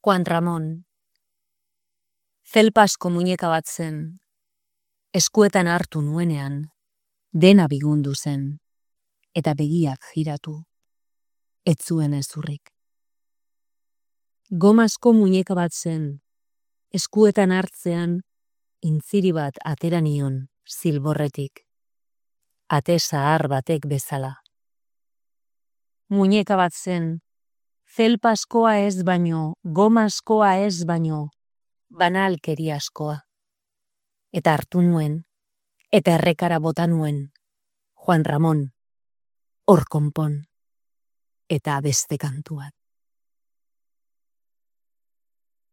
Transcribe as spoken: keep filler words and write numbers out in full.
Juan Ramon. Zelpasko muñeka bat zen, eskuetan hartu nuenean, dena bigundu zen, eta begiak jiratu, ez zuen ezurrik. Gomazko muñeka bat zen, eskuetan hartzean, intziri bat atera nion zilborretik, ate zahar batek bezala. Muñeka bat zen, zelpaskoa ez baino, gomazkoa ez baino, banalkeria askoa. Eta hartu nuen, eta errekara bota nuen, Juan Ramon, hor konpon, eta beste kantuak.